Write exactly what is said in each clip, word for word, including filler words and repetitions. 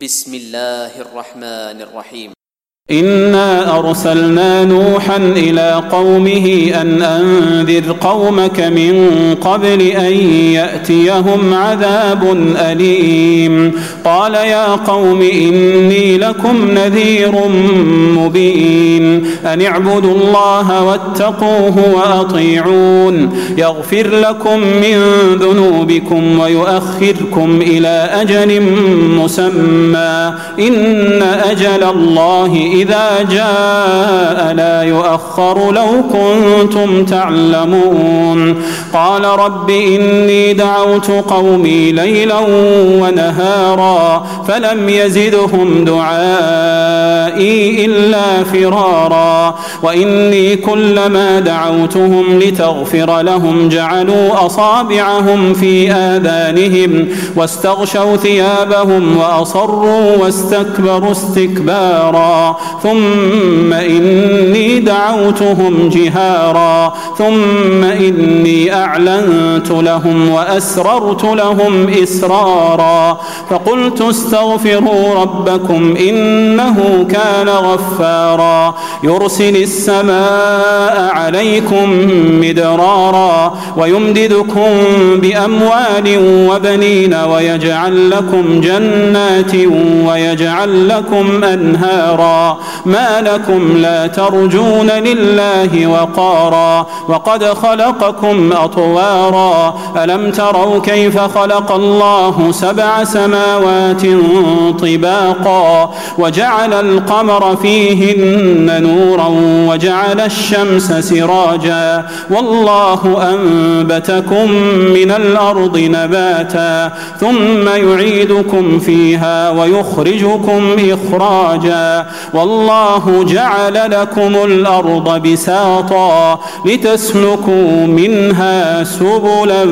بسم الله الرحمن الرحيم. إنا أرسلنا نوحا إلى قومه أن أنذر قومك من قبل أن يأتيهم عذاب أليم. قال يا قوم إني لكم نذير مبين أن اعبدوا الله واتقوه وأطيعون يغفر لكم من ذنوبكم ويؤخركم إلى أجل مسمى إن أجل الله إذا جاء لا يؤخر لو كنتم تعلمون. قال رب إني دعوت قومي ليلا ونهارا فلم يزدهم دعائي إلا فرارا وإني كلما دعوتهم لتغفر لهم جعلوا أصابعهم في آذانهم واستغشوا ثيابهم وأصروا واستكبروا استكبارا ثم إني دعوتهم جهارا ثم إني أعلنت لهم وأسررت لهم إسرارا فقلت استغفروا ربكم إنه كان غفارا يرسل السماء عليكم مدرارا ويمددكم بأموال وبنين ويجعل لكم جنات ويجعل لكم أنهارا ما لكم لا ترجون لله وقارا وقد خلقكم أطوارا ألم تروا كيف خلق الله سبع سماوات طباقا وجعل القمر فيهن نورا وجعل الشمس سراجا والله أنبتكم من الأرض نباتا ثم يعيدكم فيها ويخرجكم إخراجا والله جعل لكم الأرض بساطا لتسلكوا منها سبلا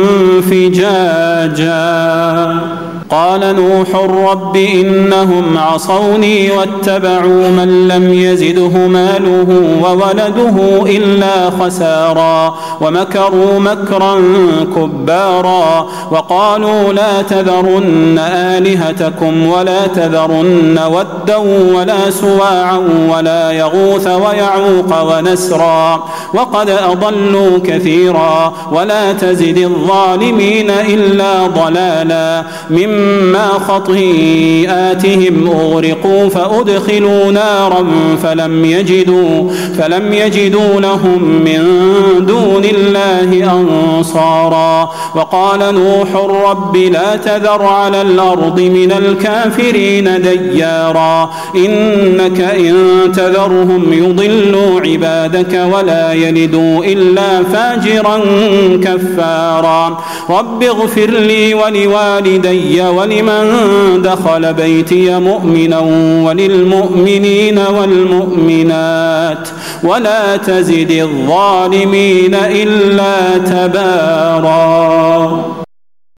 فجاجا. قال نوح رب إنهم عصوني واتبعوا من لم يزده ماله وولده إلا خسارا ومكروا مكرا كبارا وقالوا لا تذرن آلهتكم ولا تذرن ودا ولا سواعا ولا يغوث ويعوق ونسرا وقد أضلوا كثيرا ولا تزد الظالمين إلا ضلالا. مما خطيئاتهم أغرقوا فأدخلوا نارا فلم يجدوا, فلم يجدوا لهم من دون الله أنصارا. وقال نوح رب لا تذر على الأرض من الكافرين ديارا إنك إن تذرهم يضلوا عبادك ولا يلدوا إلا فاجرا كفارا. رب اغفر لي ولوالدي ولمن دخل بيتي مؤمنا وللمؤمنين والمؤمنات ولا تزد الظالمين إلا تبارا.